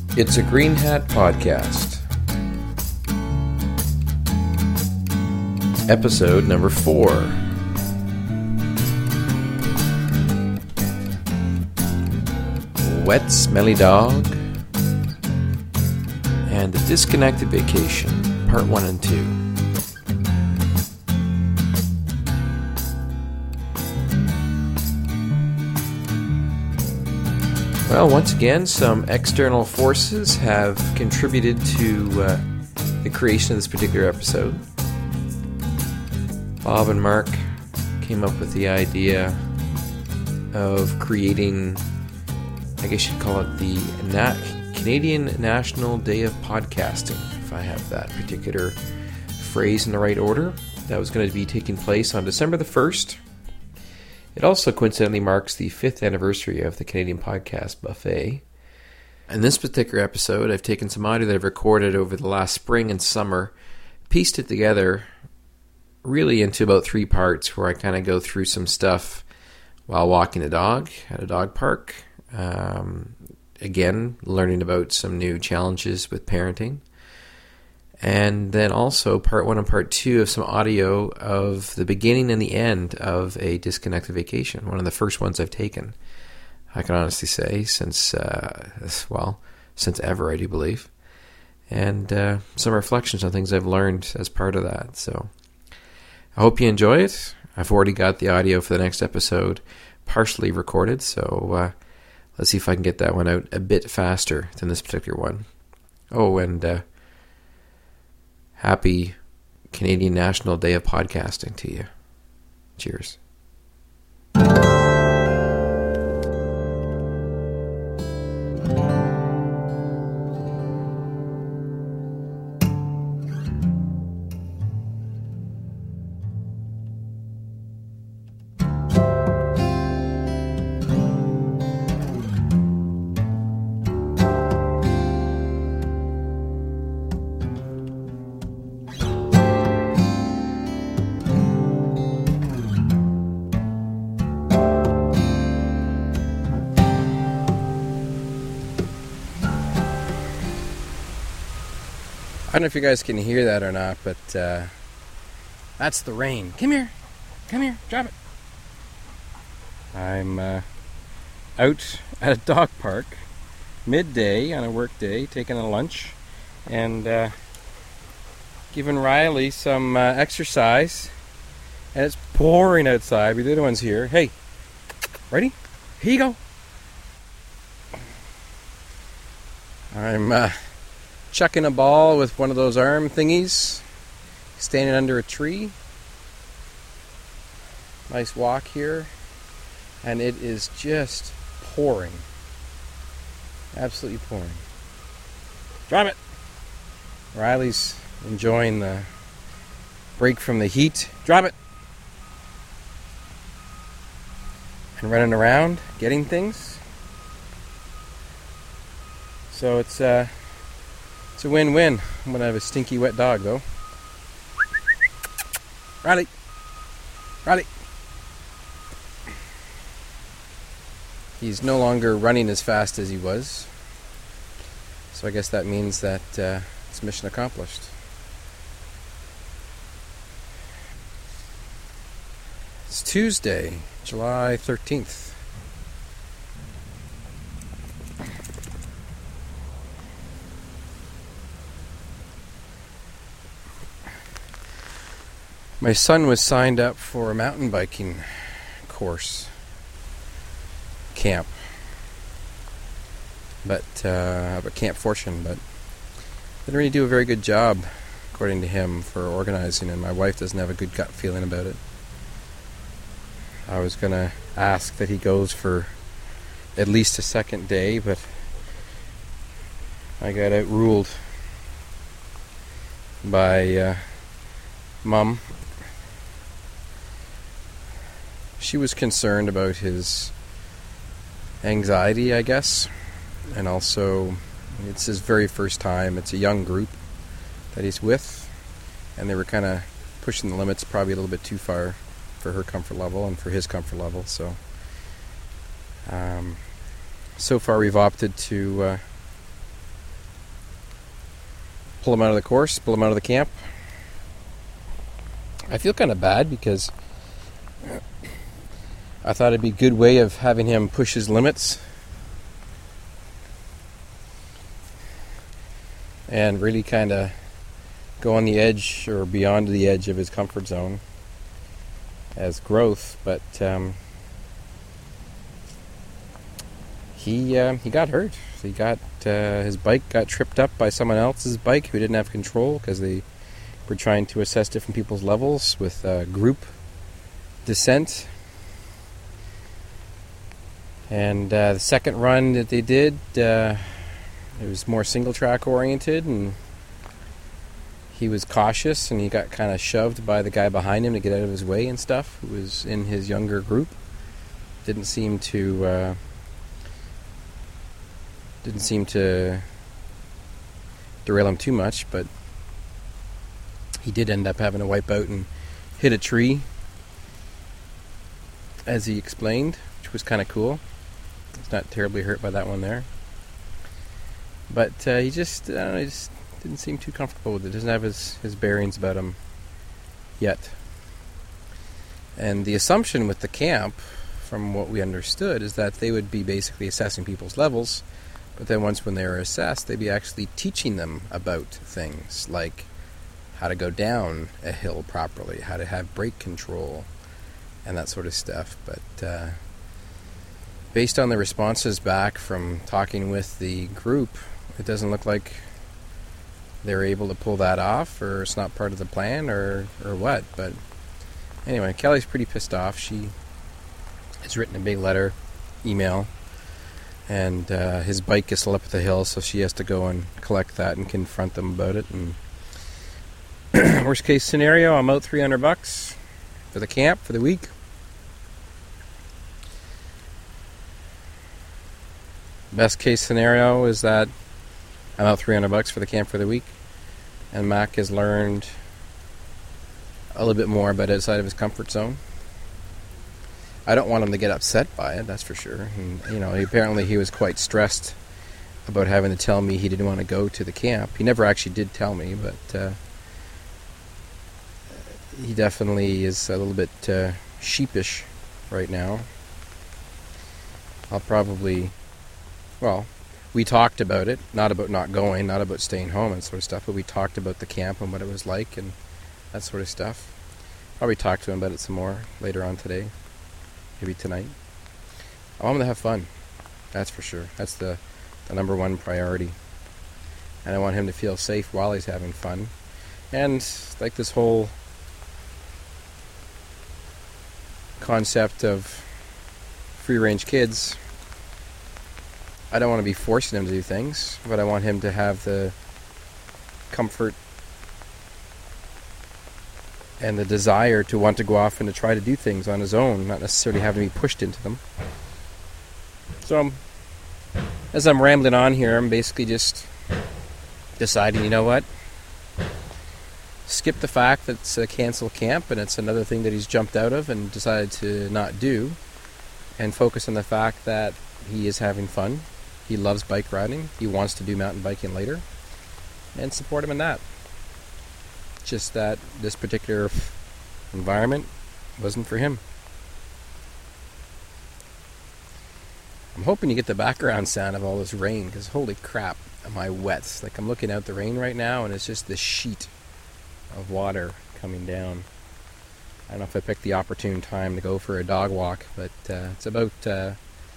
It's a Green Hat podcast. Episode number 4. Wet, Smelly Dog and The Disconnected Vacation, Part 1 and 2. Well, once again, some external forces have contributed to the creation of this particular episode. Bob and Mark came up with the idea of creating, I guess you'd call it the Canadian National Day of Podcasting, if I have that particular phrase in the right order. That was going to be taking place on December the 1st. It also coincidentally marks the 5th anniversary of the Canadian Podcast Buffet. In this particular episode, I've taken some audio that I've recorded over the last spring and summer, pieced it together really into about 3 parts where I kind of go through some stuff while walking the dog at a dog park. Again, learning about some new challenges with parenting. And then also part 1 and part 2 of some audio of the beginning and the end of a disconnected vacation. One of the first ones I've taken, I can honestly say, since ever, I do believe. And some reflections on things I've learned as part of that. So I hope you enjoy it. I've already got the audio for the next episode partially recorded, so let's see if I can get that one out a bit faster than this particular one. Oh, and happy Canadian National Day of Podcasting to you. Cheers. I don't know if you guys can hear that or not, but that's the rain. Come here, drop it. I'm out at a dog park, midday on a work day, taking a lunch, and giving Riley some exercise. And it's pouring outside. The other one's here. Hey, ready? Here you go. I'm chucking a ball with one of those arm thingies, standing under a tree. Nice walk here, and it is just pouring, absolutely pouring. Drop it. Riley's enjoying the break from the heat. Drop it. And running around getting things. So it's a win-win. I'm going to have a stinky wet dog, though. Riley! He's no longer running as fast as he was. So I guess that means that it's mission accomplished. It's Tuesday, July 13th. My son was signed up for a mountain biking course camp, but Camp Fortune, but didn't really do a very good job, according to him, for organizing, and my wife doesn't have a good gut feeling about it. I was going to ask that he goes for at least a second day, but I got outruled by Mom. She was concerned about his anxiety, I guess, and also it's his very first time. It's a young group that he's with, and they were kind of pushing the limits probably a little bit too far for her comfort level and for his comfort level. So so far we've opted to pull him out of the course, pull him out of the camp. I feel kind of bad because I thought it'd be a good way of having him push his limits and really kind of go on the edge or beyond the edge of his comfort zone as growth, but he got hurt. He got his bike got tripped up by someone else's bike who didn't have control because they were trying to assess different people's levels with group descent. And the second run that they did, it was more single track oriented, and he was cautious, and he got kind of shoved by the guy behind him to get out of his way and stuff, who was in his younger group. Didn't seem to derail him too much, but he did end up having to wipe out and hit a tree, as he explained, which was kind of cool. He's not terribly hurt by that one there. But he just didn't seem too comfortable with it. Doesn't have his bearings about him yet. And the assumption with the camp, from what we understood, is that they would be basically assessing people's levels, but then once when they were assessed, they'd be actually teaching them about things like how to go down a hill properly, how to have brake control, and that sort of stuff. But based on the responses back from talking with the group, it doesn't look like they're able to pull that off, or it's not part of the plan, or what. But anyway, Kelly's pretty pissed off. She has written a big letter, email, and his bike is still up at the hill, so she has to go and collect that and confront them about it. And worst case scenario, I'm out $300 for the camp for the week. Best case scenario is that I'm out $300 for the camp for the week, and Mac has learned a little bit more about outside of his comfort zone. I don't want him to get upset by it, that's for sure. And, apparently he was quite stressed about having to tell me he didn't want to go to the camp. He never actually did tell me, but he definitely is a little bit sheepish right now. I'll probably... Well, we talked about it, not about not going, not about staying home and sort of stuff, but we talked about the camp and what it was like and that sort of stuff. Probably talk to him about it some more later on today, maybe tonight. I want him to have fun, that's for sure. That's the number one priority. And I want him to feel safe while he's having fun. And like this whole concept of free-range kids, I don't want to be forcing him to do things, but I want him to have the comfort and the desire to want to go off and to try to do things on his own, not necessarily having to be pushed into them. So, as I'm rambling on here, I'm basically just deciding, you know what? Skip the fact that it's a cancel camp and it's another thing that he's jumped out of and decided to not do, and focus on the fact that he is having fun. He loves bike riding. He wants to do mountain biking later, and support him in that. Just that this particular environment wasn't for him. I'm hoping you get the background sound of all this rain, because holy crap, am I wet. Like, I'm looking out the rain right now, and it's just this sheet of water coming down. I don't know if I picked the opportune time to go for a dog walk, but it's about a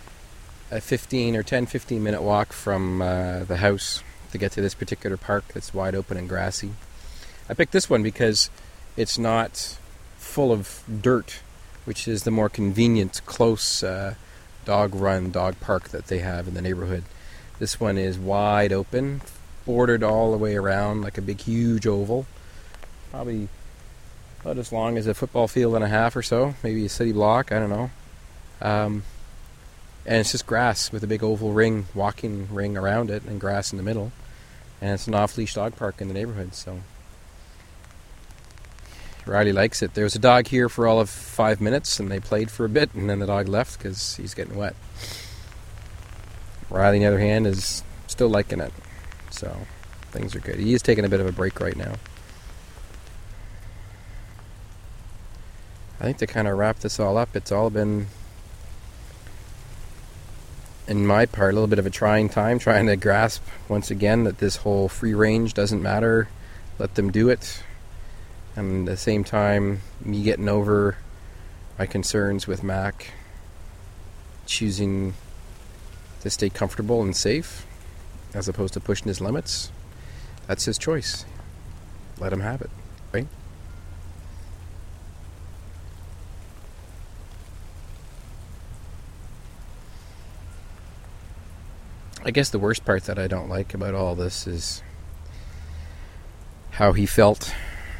10-15 minute walk from the house to get to this particular park that's wide open and grassy. I picked this one because it's not full of dirt, which is the more convenient, close dog park that they have in the neighborhood. This one is wide open, bordered all the way around like a big huge oval, probably about as long as a football field and a half or so, maybe a city block, I don't know. And it's just grass with a big oval walking ring around it, and grass in the middle. And it's an off-leash dog park in the neighborhood, so Riley likes it. There was a dog here for all of 5 minutes, and they played for a bit, and then the dog left because he's getting wet. Riley, on the other hand, is still liking it. So things are good. He is taking a bit of a break right now. I think to kind of wrap this all up, it's all been, in my part, a little bit of a trying time, trying to grasp once again that this whole free range doesn't matter. Let them do it. And at the same time, me getting over my concerns with Mac choosing to stay comfortable and safe as opposed to pushing his limits. That's his choice. Let him have it, right? I guess the worst part that I don't like about all this is how he felt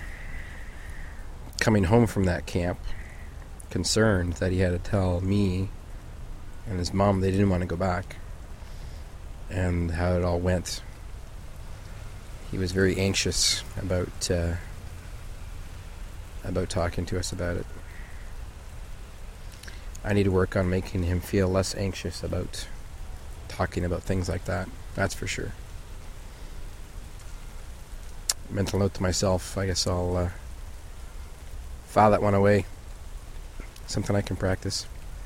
coming home from that camp, concerned that he had to tell me and his mom they didn't want to go back, and how it all went. He was very anxious about talking to us about it. I need to work on making him feel less anxious about talking about things like that. That's for sure. Mental note to myself, I guess I'll file that one away. Something I can practice.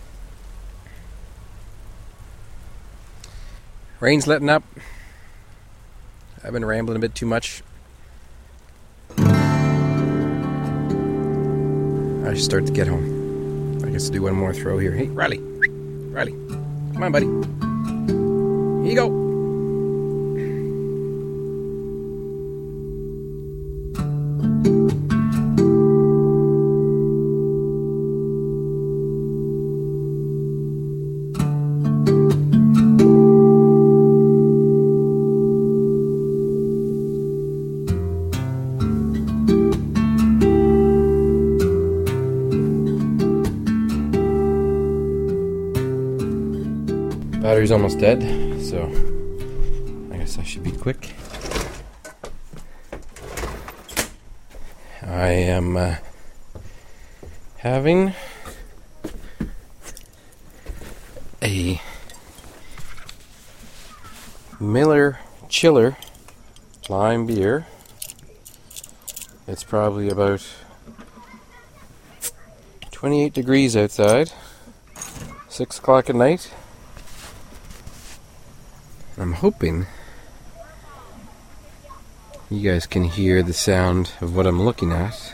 Rain's letting up. I've been rambling a bit too much. I should start to get home. I guess I'll do one more throw here. Hey, Riley. Riley. Come on, buddy. Here you go. Battery's almost dead, so I guess I should be quick. I am having a Miller Chiller lime beer. It's probably about 28 degrees outside, 6 o'clock at night. I'm hoping you guys can hear the sound of what I'm looking at,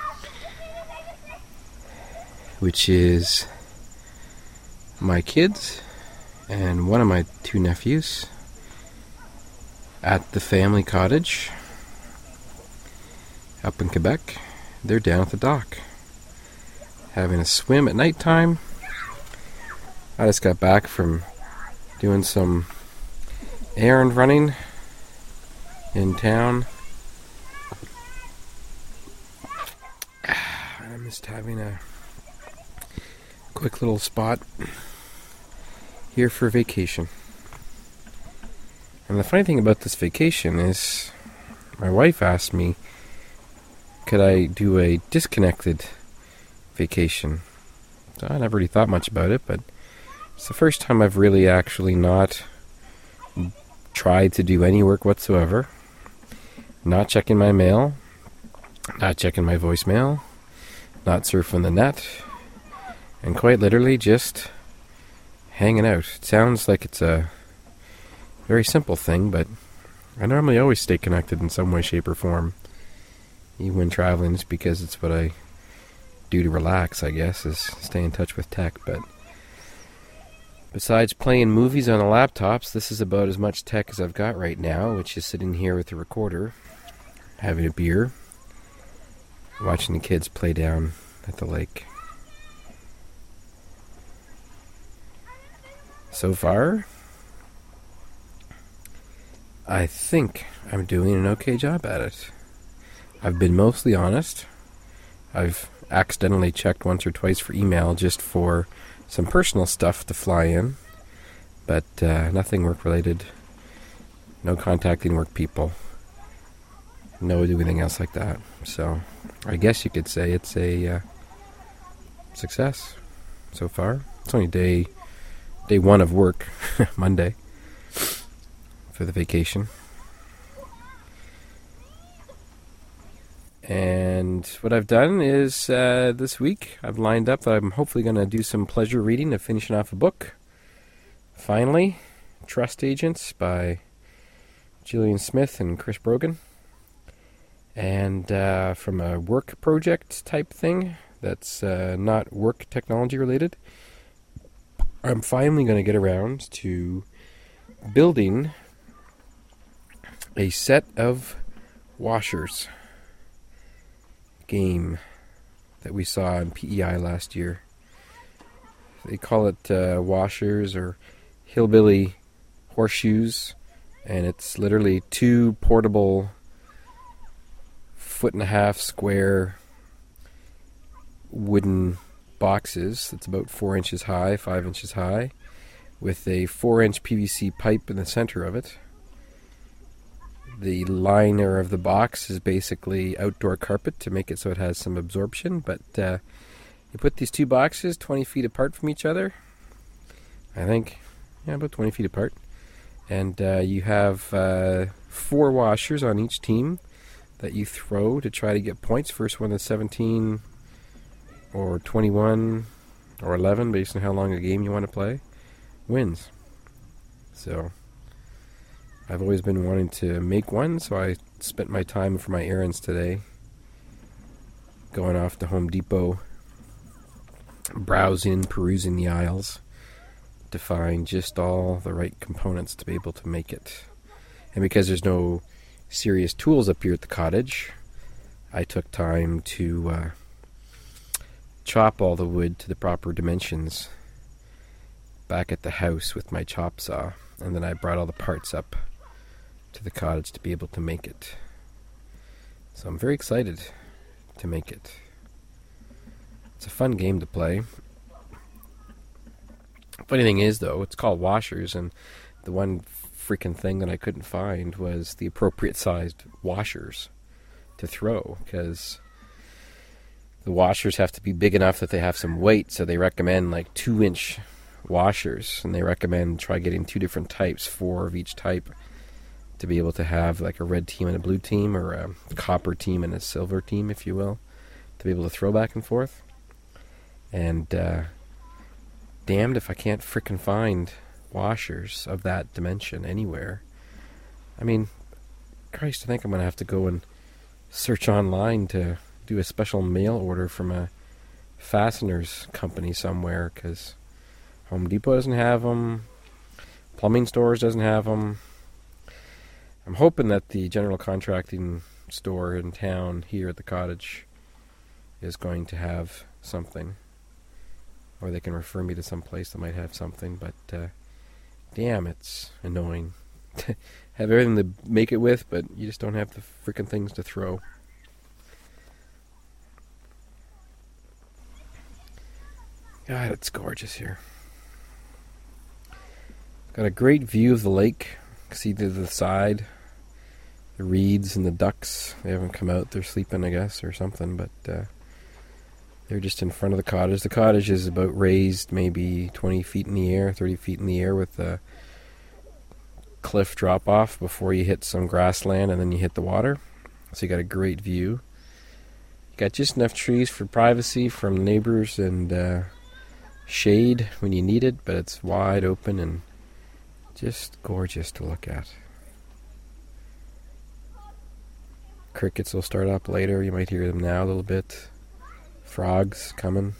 which is my kids and one of my 2 nephews at the family cottage up in Quebec. They're down at the dock having a swim at nighttime. I just got back from doing some errand running in town. I'm just having a quick little spot here for vacation. And the funny thing about this vacation is my wife asked me, could I do a disconnected vacation? So I never really thought much about it, but it's the first time I've really actually not tried to do any work whatsoever. Not checking my mail, not checking my voicemail, not surfing the net, and quite literally just hanging out. It sounds like it's a very simple thing, but I normally always stay connected in some way, shape, or form. Even when traveling, it's because it's what I do to relax, I guess, is stay in touch with tech. But besides playing movies on the laptops, this is about as much tech as I've got right now, which is sitting here with the recorder, having a beer, watching the kids play down at the lake. So far, I think I'm doing an okay job at it. I've been mostly honest. I've accidentally checked once or twice for email just for some personal stuff to fly in, but nothing work-related, no contacting work people, no do anything else like that. So I guess you could say it's a success so far. It's only day 1 of work, Monday, for the vacation. And what I've done is this week I've lined up that I'm hopefully going to do some pleasure reading of finishing off a book. Finally, Trust Agents by Gillian Smith and Chris Brogan. And from a work project type thing that's not work technology related, I'm finally going to get around to building a set of washers game that we saw in PEI last year. They call it washers or hillbilly horseshoes, and it's literally 2 portable 1.5 foot square wooden boxes that's about 4 inches high, 5 inches high, with a 4-inch PVC pipe in the center of it. The liner of the box is basically outdoor carpet to make it so it has some absorption, but you put these 2 boxes 20 feet apart from each other, I think, about 20 feet apart, and you have 4 washers on each team that you throw to try to get points. First one is 17 or 21 or 11, based on how long a game you want to play, wins. So I've always been wanting to make one, so I spent my time for my errands today going off to Home Depot, perusing the aisles to find just all the right components to be able to make it. And because there's no serious tools up here at the cottage, I took time to chop all the wood to the proper dimensions back at the house with my chop saw, and then I brought all the parts up to the cottage to be able to make it. So I'm very excited to make it. It's a fun game to play. Funny thing is, though, it's called washers, and the one freaking thing that I couldn't find was the appropriate sized washers to throw, because the washers have to be big enough that they have some weight, so they recommend like 2-inch washers, and they recommend try getting 2 different types, 4 of each type, to be able to have like a red team and a blue team, or a copper team and a silver team, if you will, to be able to throw back and forth. And damned if I can't frickin' find washers of that dimension anywhere. I mean, Christ, I think I'm going to have to go and search online to do a special mail order from a fasteners company somewhere, because Home Depot doesn't have them, plumbing stores doesn't have them. I'm hoping that the general contracting store in town here at the cottage is going to have something, or they can refer me to some place that might have something, but damn, it's annoying to have everything to make it with, but you just don't have the freaking things to throw. God, it's gorgeous here. Got a great view of the lake. See to the side, the reeds and the ducks. They haven't come out. They're sleeping, I guess, or something, but they're just in front of the cottage. The cottage is about raised maybe 20 feet in the air, 30 feet in the air, with a cliff drop-off before you hit some grassland and then you hit the water. So you got a great view. You got just enough trees for privacy from neighbors and shade when you need it, but it's wide open and just gorgeous to look at. Crickets will start up later. You might hear them now a little bit. Frogs coming.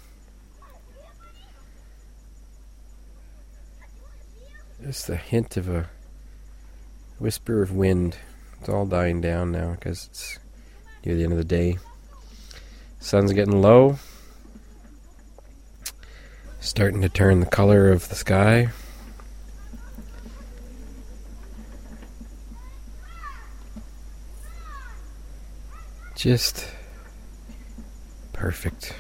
Just a hint of a whisper of wind. It's all dying down now because it's near the end of the day. Sun's getting low. Starting to turn the color of the sky. Just perfect.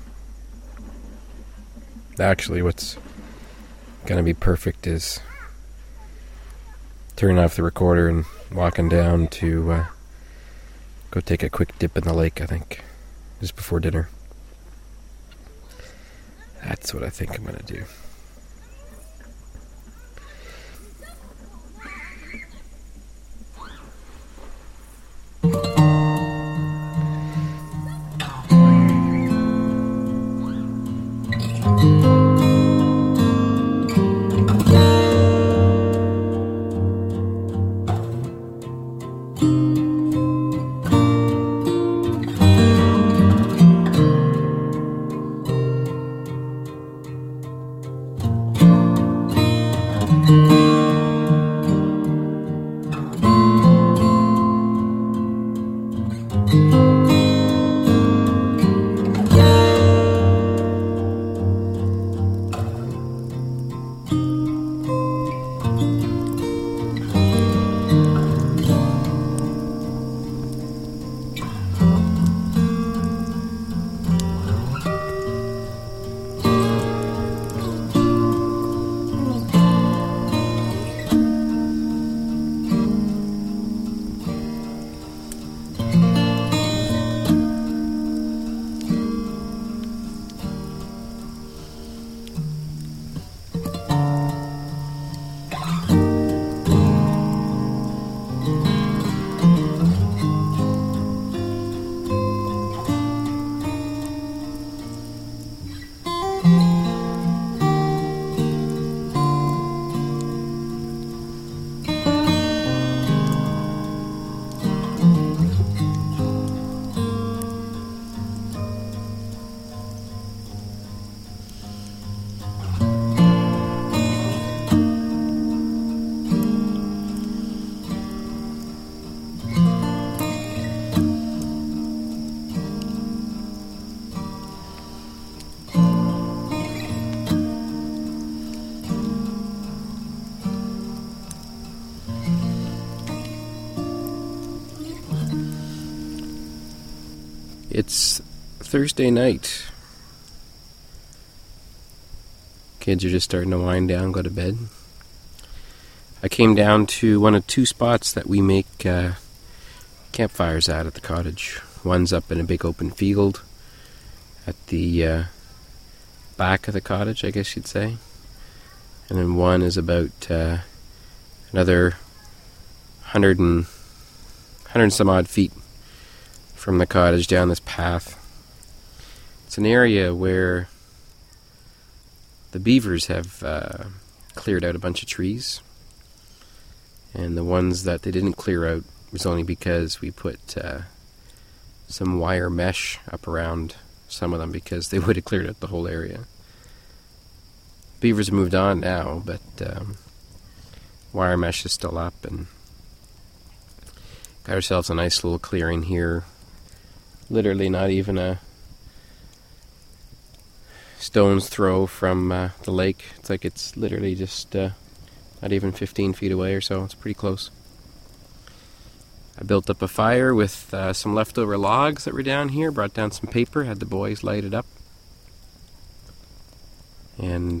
Actually, what's going to be perfect is turning off the recorder and walking down to go take a quick dip in the lake, I think, just before dinner. That's what I think I'm going to do. It's Thursday night. Kids are just starting to wind down, go to bed. I came down to one of two spots that we make campfires at the cottage. One's up in a big open field at the back of the cottage, I guess you'd say. And then one is about another 100 and some odd feet from the cottage down this path. It's an area where the beavers have cleared out a bunch of trees. And the ones that they didn't clear out was only because we put some wire mesh up around some of them, because they would have cleared out the whole area. Beavers have moved on now, but wire mesh is still up, and got ourselves a nice little clearing here. Literally not even a stone's throw from the lake. It's like it's literally just not even 15 feet away or so. It's pretty close. I built up a fire with some leftover logs that were down here, brought down some paper, had the boys light it up. And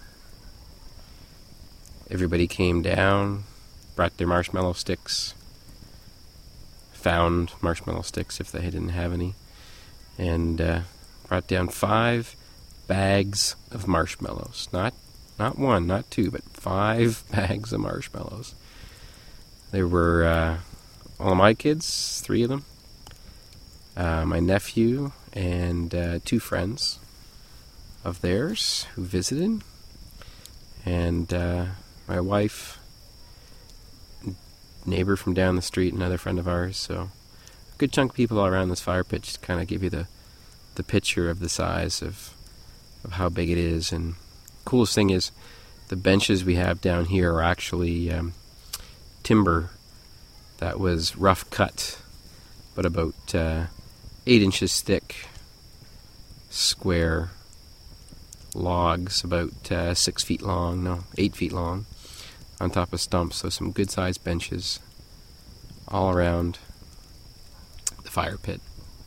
everybody came down, brought their marshmallow sticks, found marshmallow sticks if they didn't have any, and brought down 5 bags of marshmallows. Not one, not 2, but 5 bags of marshmallows. There were all of my kids, 3 of them, my nephew, and 2 friends of theirs who visited, and my wife, neighbor from down the street, another friend of ours. So a good chunk of people all around this fire pit, just to kind of give you the picture of the size of how big it is. And coolest thing is the benches we have down here are actually timber that was rough cut, but about 8 inches thick, square logs, about 6 feet long, no, 8 feet long, on top of stumps. So some good sized benches all around the fire pit.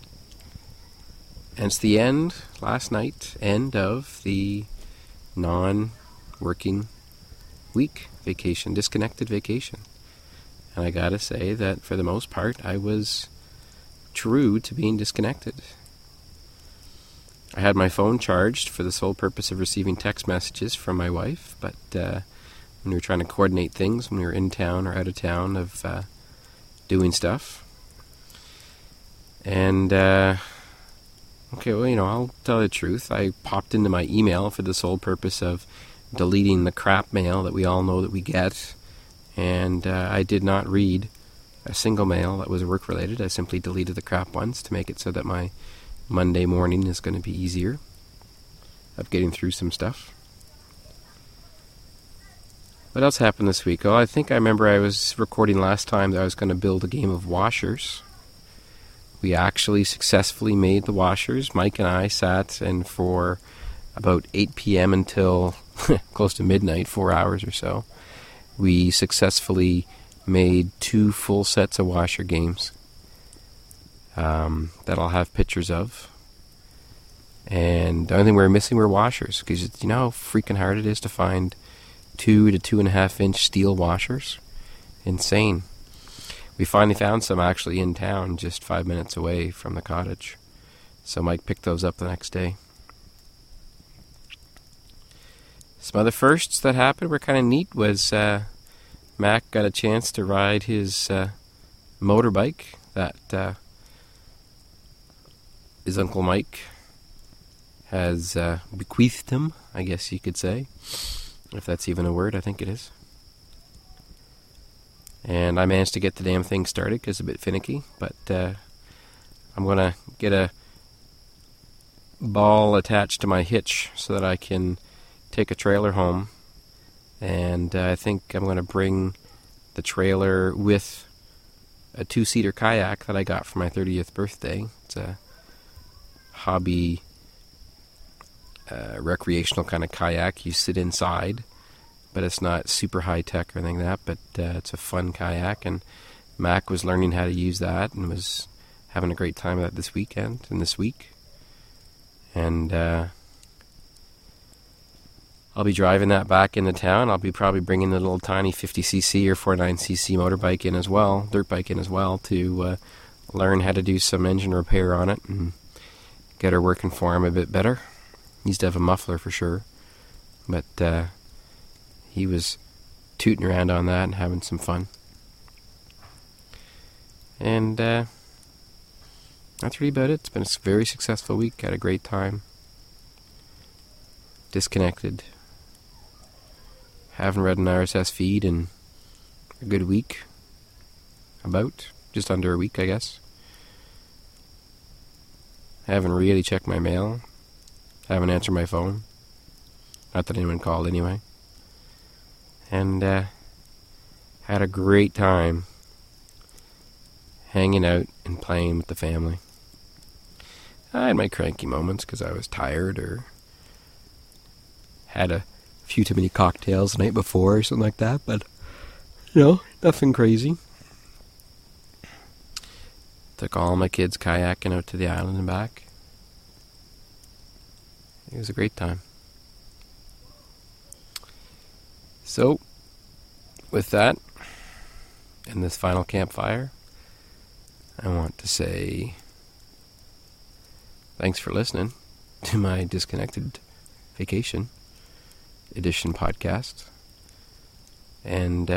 And it's the end, last night, end of the non-working week, vacation, disconnected vacation. And I gotta say that for the most part, I was true to being disconnected. I had my phone charged for the sole purpose of receiving text messages from my wife, but when we were trying to coordinate things, when we were in town or out of town, of doing stuff. And, okay, well, I'll tell the truth. I popped into my email for the sole purpose of deleting the crap mail that we all know that we get. And I did not read a single mail that was work-related. I simply deleted the crap ones to make it so that my Monday morning is going to be easier of getting through some stuff. What else happened this week? Oh, I think I remember I was recording last time that I was going to build a game of washers. We actually successfully made the washers. Mike and I sat and for about 8 p.m. until close to midnight, 4 hours or so, we successfully made 2 full sets of washer games that I'll have pictures of. And the only thing we were missing were washers, because you know how freaking hard it is to find 2 to 2.5 inch steel washers? Insane. We finally found some actually in town, just 5 minutes away from the cottage. So Mike picked those up the next day. Some other firsts that happened were kind of neat. Was Mac got a chance to ride his motorbike that his Uncle Mike has bequeathed him, I guess you could say. If that's even a word, I think it is. And I managed to get the damn thing started because it's a bit finicky. But I'm going to get a ball attached to my hitch so that I can take a trailer home. And I think I'm going to bring the trailer with a 2-seater kayak that I got for my 30th birthday. It's a hobby recreational kind of kayak. You sit inside, but it's not super high tech or anything like that, but it's a fun kayak, and Mac was learning how to use that and was having a great time of that this weekend and this week. And I'll be driving that back into town. I'll be probably bringing the little tiny 50cc or 49cc motorbike in as well, dirt bike in as well, to learn how to do some engine repair on it and get her working for him a bit better. Needs to have a muffler for sure. But he was tooting around on that and having some fun. And that's really about it. It's been a very successful week. Had a great time. Disconnected. Haven't read an RSS feed in a good week. About. Just under a week, I guess. Haven't really checked my mail. Haven't answered my phone. Not that anyone called anyway. And had a great time hanging out and playing with the family. I had my cranky moments because I was tired or had a few too many cocktails the night before or something like that, but, nothing crazy. Took all my kids kayaking out to the island and back. It was a great time. So, with that, and this final campfire, I want to say thanks for listening to my Disconnected Vacation Edition podcast. And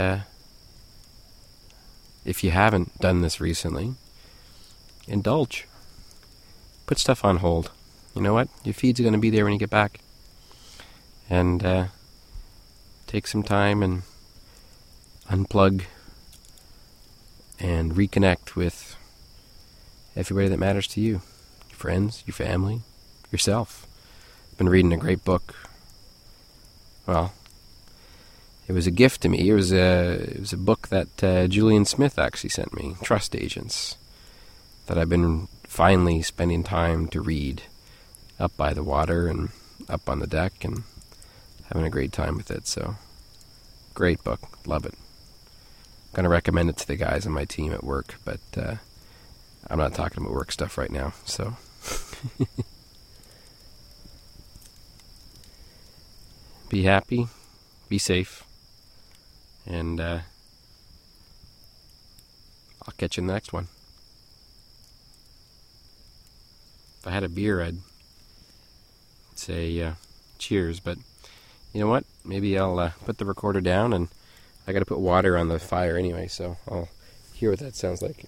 if you haven't done this recently, indulge. Put stuff on hold. You know what? Your feed's going to be there when you get back. And take some time and unplug and reconnect with everybody that matters to you. Your friends, your family, yourself. I've been reading a great book. Well, it was a gift to me. It was a book that Julian Smith actually sent me, Trust Agents, that I've been finally spending time to read up by the water and up on the deck and having a great time with it. So, great book. Love it. I'm going to recommend it to the guys on my team at work, but I'm not talking about work stuff right now, so. Be happy, be safe, and I'll catch you in the next one. If I had a beer, I'd say cheers, but you know what? Maybe I'll put the recorder down, and I gotta put water on the fire anyway, so I'll hear what that sounds like.